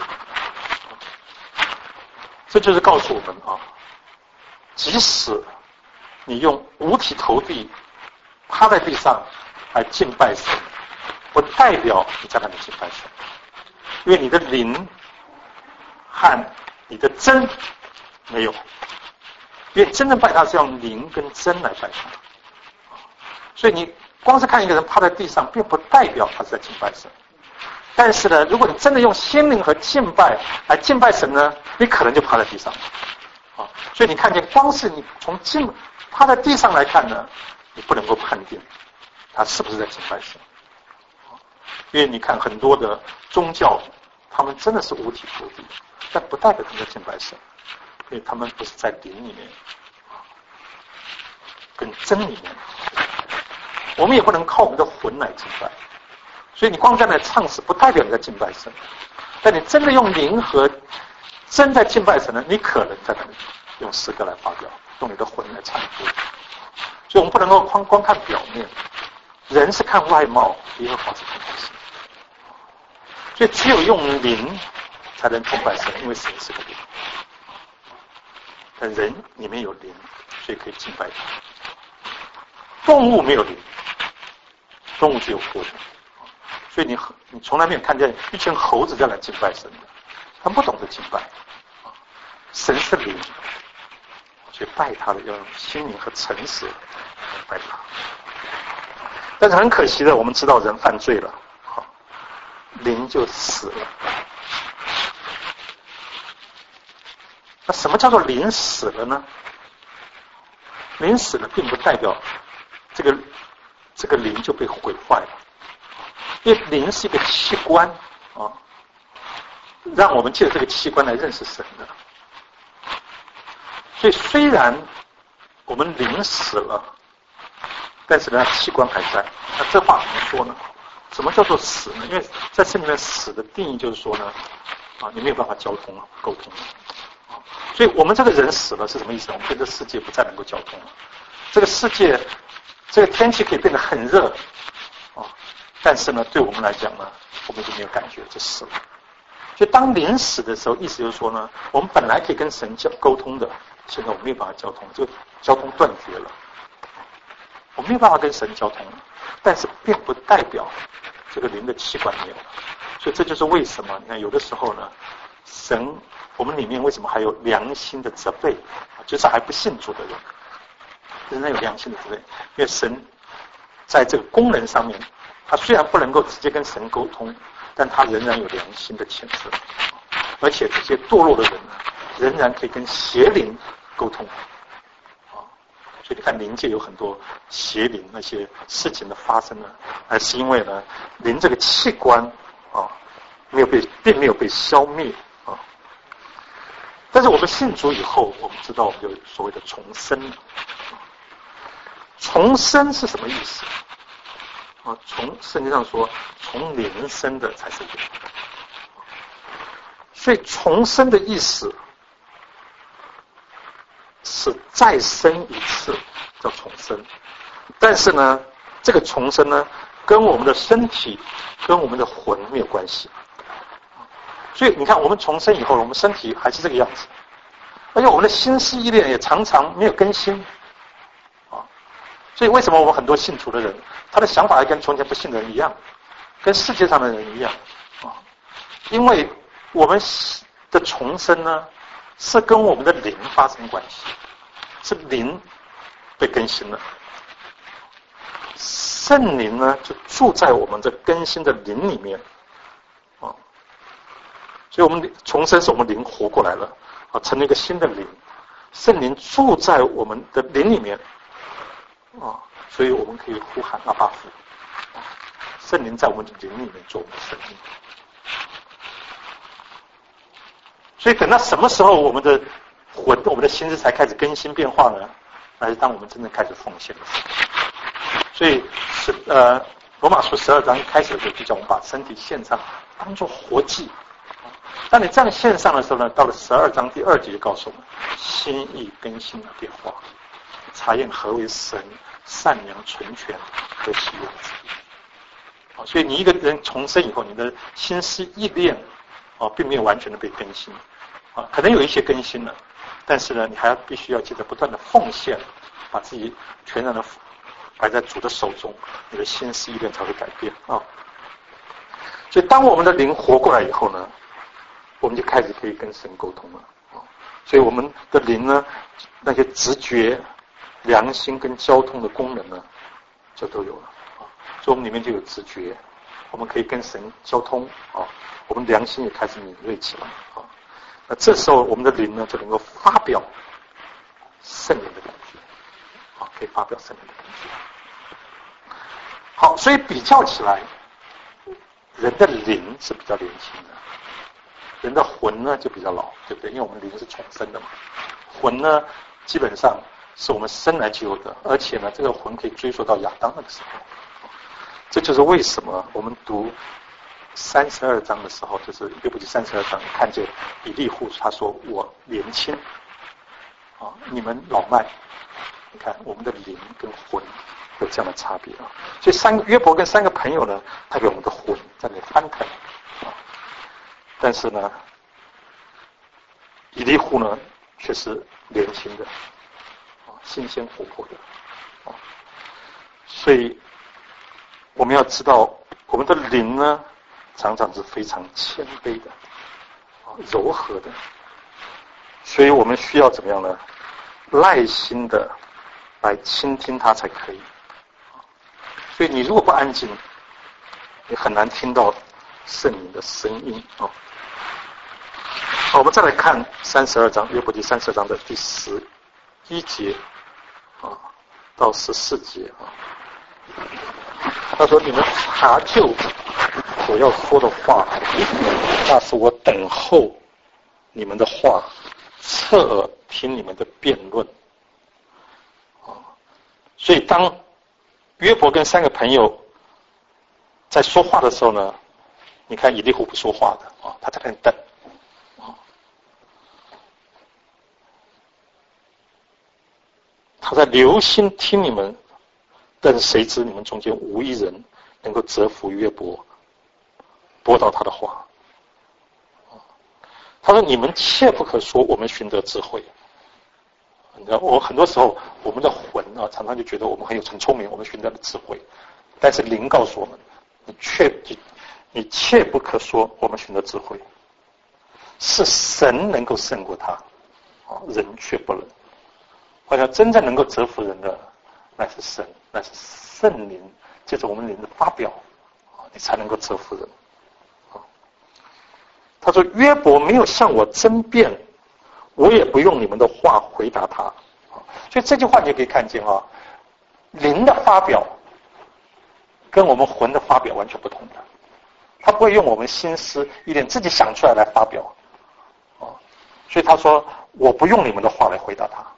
S2: 这就是告诉我们啊，即使你用五体投地趴在地上来敬拜神，不代表你在那里敬拜神，因为你的灵和你的真没有，因为真正拜他是用灵跟真来拜他，所以你光是看一个人趴在地上，并不代表他是在敬拜神。但是呢，如果你真的用心灵和敬拜来敬拜神呢，你可能就趴在地上啊。所以你看见，光是你从敬趴在地上来看呢，你不能够判定他是不是在敬拜神，因为你看很多的宗教，他们真的是五体投地，但不代表他们在敬拜神，因为他们不是在灵里面，跟真里面。我们也不能靠我们的魂来敬拜。所以你光在那唱诗，不代表你在敬拜神。但你真的用灵和真在敬拜神呢，你可能在那里用诗歌来发表，用你的魂来唱歌。所以我们不能够光光看表面，人是看外貌，耶和华是看内心。所以只有用灵才能敬拜神，因为神是个灵。但人里面有灵，所以可以敬拜他。动物没有灵，动物只有魂。所以你你从来没有看见一群猴子在来敬拜神的，他们不懂得敬拜。神是灵，所以拜他的要用心灵和诚实拜他。但是很可惜的，我们知道人犯罪了，灵就死了。那什么叫做灵死了呢？灵死了并不代表这个这个灵就被毁坏了。因为灵是一个器官啊，让我们借着这个器官来认识神的。所以虽然我们灵死了，但是呢器官还在。那这话怎么说呢？什么叫做死呢？因为在圣经里面死的定义就是说呢，啊，你没有办法交通了，沟通了。所以我们这个人死了是什么意思？我们跟这世界不再能够交通了。这个世界，这个天气可以变得很热啊。但是呢，对我们来讲呢，我们就没有感觉，就死了。所以当灵死的时候，意思就是说呢，我们本来可以跟神交沟通的，现在我们没有办法交通，这个交通断绝了，我们没有办法跟神交通了。但是并不代表这个灵的器官没有了。所以这就是为什么你看有的时候呢，神我们里面为什么还有良心的责备，就是还不信主的人，仍然有良心的责备，因为神在这个功能上面。他虽然不能够直接跟神沟通，但他仍然有良心的谴责，而且这些堕落的人呢，仍然可以跟邪灵沟通，啊，所以你看灵界有很多邪灵那些事情的发生呢，还是因为呢灵这个器官啊没有被并没有被消灭啊。但是我们信主以后，我们知道我们有所谓的重生，重生是什么意思？啊，从圣经上说，从灵生的才是灵。所以重生的意思是再生一次，叫重生。但是呢，这个重生呢，跟我们的身体、跟我们的魂没有关系。所以你看，我们重生以后，我们身体还是这个样子，而且我们的心思意念也常常没有更新。所以为什么我们很多信主的人，他的想法还跟从前不信的人一样，跟世界上的人一样啊？因为我们的重生呢，是跟我们的灵发生关系，是灵被更新了，圣灵呢就住在我们这更新的灵里面啊。所以我们重生是我们灵活过来了啊，成了一个新的灵，圣灵住在我们的灵里面。啊，所以我们可以呼喊阿爸父，圣灵在我们的灵里面做我们的生命。所以等到什么时候我们的魂、我们的心智才开始更新变化呢？那是当我们真正开始奉献的时候。所以是呃，罗马书十二章一开始的时候就叫我们把身体献上，当作活祭。当你这样献上的时候呢，到了十二章第二节就告诉我们，心意更新的变化，查验何为神善良、纯全和喜悦之意。所以你一个人重生以后，你的心思意念啊，并没有完全的被更新啊，可能有一些更新了，但是呢，你还必须要记得不断的奉献，把自己全然的摆在主的手中，你的心思意念才会改变啊。所以当我们的灵活过来以后呢，我们就开始可以跟神沟通了啊。所以我们的灵呢，那些直觉、良心跟交通的功能呢，就都有了啊。所以我们里面就有直觉，我们可以跟神交通啊。我们良心也开始敏锐起来啊。那这时候我们的灵呢，就能够发表圣灵的感觉啊，可以发表圣灵的感觉。好，所以比较起来，人的灵是比较年轻的，人的魂呢就比较老，对不对？因为我们灵是重生的嘛，魂呢基本上是我们生来就有的，而且呢，这个魂可以追溯到亚当那个时候。这就是为什么我们读三十二章的时候，就是约伯记三十二章，看见以利户他说我年轻啊，你们老迈。你看我们的灵跟魂有这样的差别啊，所以三个约伯跟三个朋友呢，代表我们的魂在那里翻腾啊，但是呢，以利户呢却是年轻的啊，新鲜活泼的啊，所以我们要知道，我们的灵呢，常常是非常谦卑的啊，柔和的，所以我们需要怎么样呢？耐心的来倾听它才可以。所以你如果不安静，你很难听到圣灵的声音啊。好，我们再来看三十二章约伯记三十二章的第十一节啊到十四节啊。他说：“你们查究我要说的话，那是我等候你们的话，侧耳听你们的辩论。”啊，所以当约伯跟三个朋友在说话的时候呢，你看以利户不说话的啊，他在那里等啊，他在留心听你们，但谁知你们中间无一人能够折服约伯，驳倒他的话。他说：“你们切不可说我们寻得智慧。”你知道，我很多时候我们的魂啊，常常就觉得我们很有很聪明，我们寻得了智慧。但是灵告诉我们，你切你你切不可说我们寻得智慧，是神能够胜过他，啊，人却不能。好像真正能够折服人的，那是神，那是圣灵，借着我们灵的发表，啊，你才能够折服人。啊，他说：“约伯没有向我争辩，我也不用你们的话回答他。”所以这句话你就可以看见啊，灵的发表跟我们魂的发表完全不同的。他不会用我们心思一点自己想出来来发表啊，所以他说：“我不用你们的话来回答他。”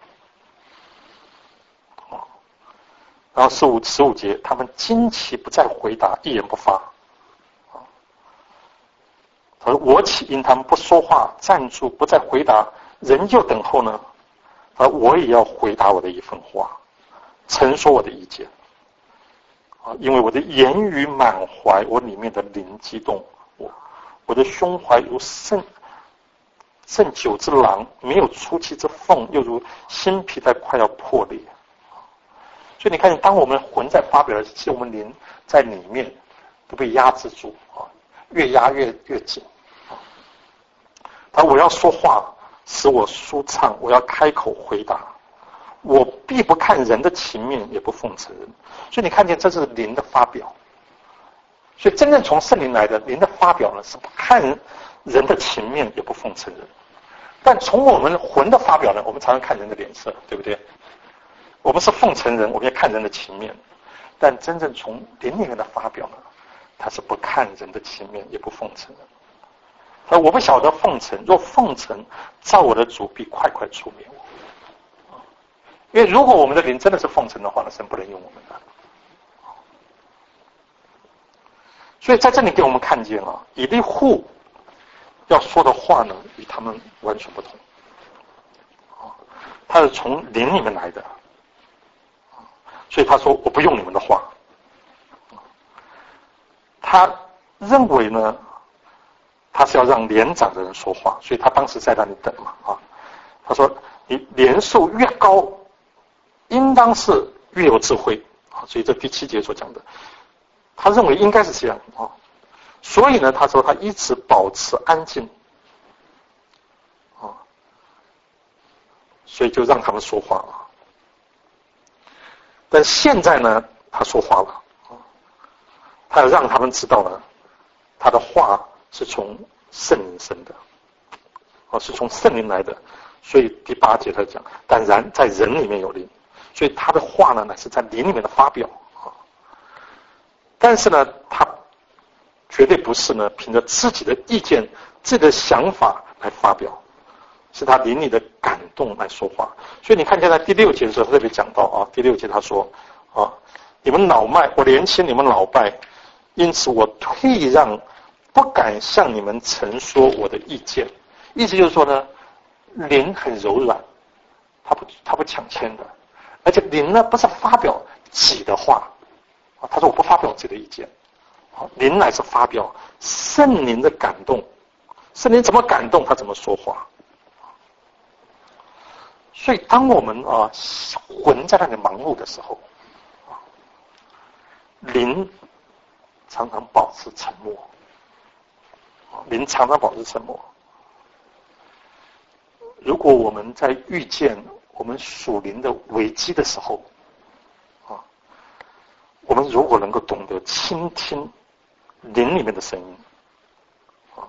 S2: 啊，然后十五十五节，他们惊奇不再回答，一言不发。啊，他说：“我岂因他们不说话，站住不再回答，仍旧等候呢？而我也要回答我的一份话，陈说我的意见啊，因为我的言语满怀，我里面的灵激动，我我的胸怀如盛盛酒之囊，没有出气之缝，又如新皮带快要破裂。”所以你看，当我们魂在发表的时候，我们灵在里面都被压制住啊，越压越越紧啊。他我要说话，使我舒畅，我要开口回答，我必不看人的情面，也不奉承人。所以你看见这是灵的发表。所以真正从圣灵来的灵的发表呢，是不看人的情面，也不奉承人。但从我们魂的发表呢，我们常常看人的脸色，对不对？我们是奉承人，我们要看人的情面。但真正从灵里面的发表呢，他是不看人的情面，也不奉承人。而我不晓得奉承，若奉承，造我的主必快快除灭我。因为如果我们的灵真的是奉承的话呢，神不能用我们的。所以在这里给我们看见啊，以利户要说的话呢，与他们完全不同。他是从灵里面来的，所以他说我不用你们的话。他认为呢，他是要让年长的人说话，所以他当时在那里等嘛啊。他说你年数越高，应当是越有智慧， 啊，所以这第七节所讲的，他认为应该是这样啊，所以呢，他说他一直保持安静，啊，所以就让他们说话了。但现在呢，他说话了，啊，他要让他们知道呢，他的话是从圣灵生的，啊，是从圣灵来的。所以第八节他讲，但然在人里面有灵，所以他的话呢，乃是在灵里面的发表啊。但是呢，他绝对不是呢凭着自己的意见、自己的想法来发表，是他灵里的感动来说话。所以你看见在第六节的时候，他特别讲到啊，第六节他说啊，你们老迈，我怜悯你们老迈，因此我退让，不敢向你们陈说我的意见。意思就是说呢，灵很柔软，他不他不抢先的，而且灵呢不是发表己的话啊，他说我不发表自己的意见，啊，灵乃是发表圣灵的感动，圣灵怎么感动他怎么说话。所以当我们啊魂在那里忙碌的时候，啊，灵常常保持沉默，啊，灵常常保持沉默。如果我们在遇见我们属灵的危机的时候，啊，我们如果能够懂得倾听灵里面的声音，啊，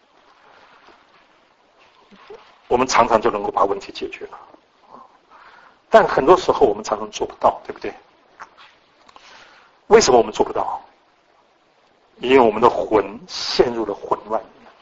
S2: 我们常常就能够把问题解决了。啊，但很多时候我们常常做不到，对不对？为什么我们做不到？因为我们的魂陷入了混乱。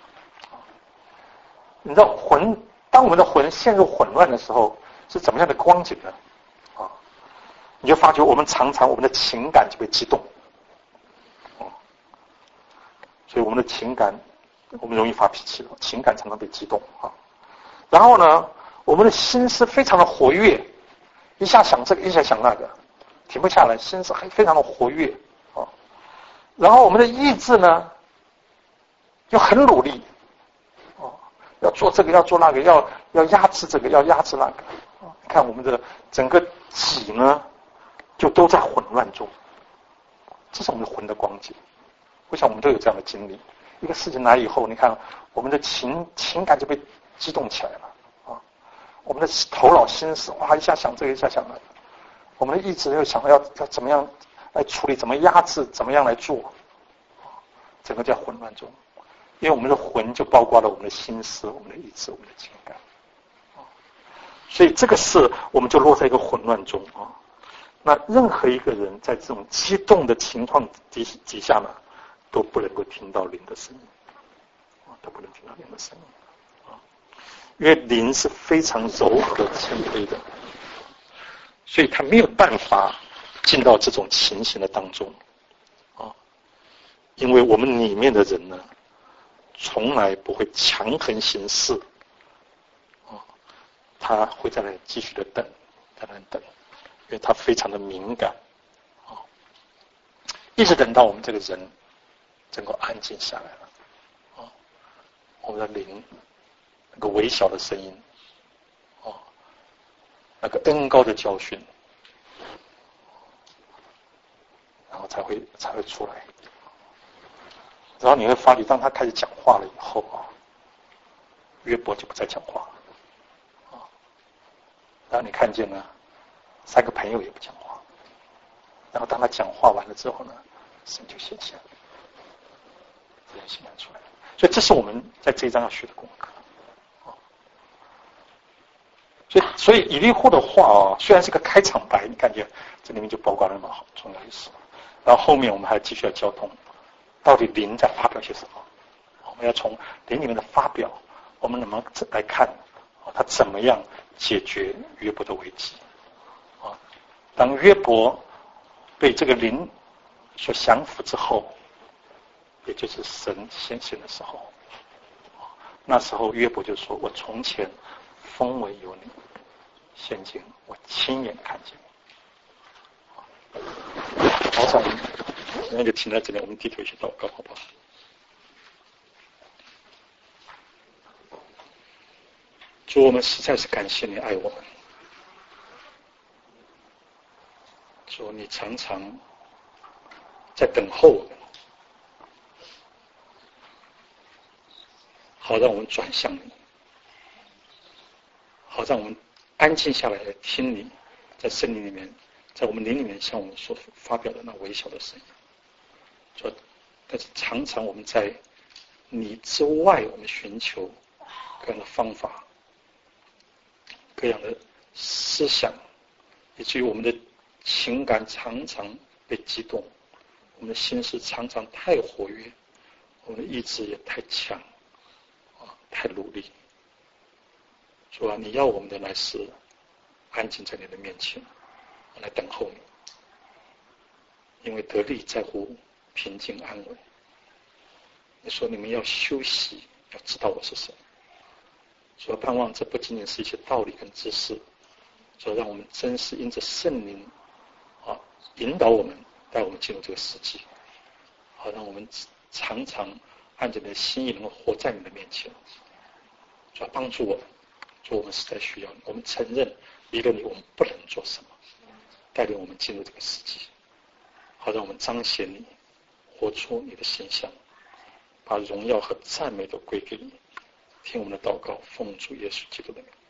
S2: 你知道魂。当我们的魂陷入混乱的时候，是怎么样的光景呢？啊，你就发觉我们常常我们的情感就被激动，啊，所以我们的情感，我们容易发脾气了，情感常常被激动啊。然后呢，我们的心思非常的活跃，一下想这个，一下想那个，停不下来，心思还非常的活跃啊。然后我们的意志呢，又很努力。要做这个，要做那个，要要压制这个，要压制那个。看我们的整个己呢，就都在混乱中。这是我们的魂的光景。我想我们都有这样的经历。一个事情来以后，你看我们的情情感就被激动起来了啊！我们的头脑心思哇，一下想这个，一下想那个。我们的意志又想要要怎么样来处理，怎么压制，怎么样来做，整个在混乱中。因为我们的魂就包括了我们的心思、我们的意志、我们的情感，所以这个事我们就落在一个混乱中啊。那任何一个人在这种激动的情况底底下呢，都不能够听到灵的声音，啊，都不能听到灵的声音啊，因为灵是非常柔和谦卑的，所以他没有办法进到这种情形的当中啊，因为我们里面的人呢，从来不会强横行事，啊，他会在那里继续的等，在那里等，因为他非常的敏感，啊，一直等到我们这个人能够安静下来了，啊，我们的灵那个微小的声音，啊，那个恩高的教训，然后才会才会出来。然后你会发觉，当他开始讲话了以后啊，约伯就不再讲话了，啊，然后你看见呢，三个朋友也不讲话，然后当他讲话完了之后呢，神就显现了，神显现出来。所以这是我们在这一章要学的功课，啊，所以所以以利户的话啊，虽然是个开场白，你感觉这里面就包括了那么好重要的事，然后后面我们还继续要交通。到底灵在发表些什么？我们要从灵里面的发表，我们能不能来看他怎么样解决约伯的危机？啊，当约伯被这个灵所降服之后，也就是神显现的时候，那时候约伯就说：“我从前风闻有你，现今我亲眼看见。”好，我们那就停在这里，我们低头去祷告，好不好？主，我们实在是感谢你爱我们。
S1: 说你常常在等候我们，好让我们转向你，好让我们安静下来来听你在圣灵里面，在我们灵里面向我们所发表的那微小的声音。说，但是常常我们在你之外，我们寻求各样的方法、各样的思想，以至于我们的情感常常被激动，我们的心思常常太活跃，我们的意志也太强，啊，太努力。主啊，你要我们的乃是安静在你的面前，来等候你，因为得力在乎平静安稳。你说你们要休息，要知道我是谁。所以盼望这不仅仅是一些道理跟知识，所以让我们真是因着圣灵啊引导我们，带我们进入这个世纪，好让我们常常按着你的心意能够活在你的面前，主要帮助我们。说我们实在需要你，我们承认离了你我们不能做什么，带领我们进入这个世纪，好让我们彰显你，活出你的形象，把荣耀和赞美都归给你。听我们的祷告，奉主耶稣基督的名。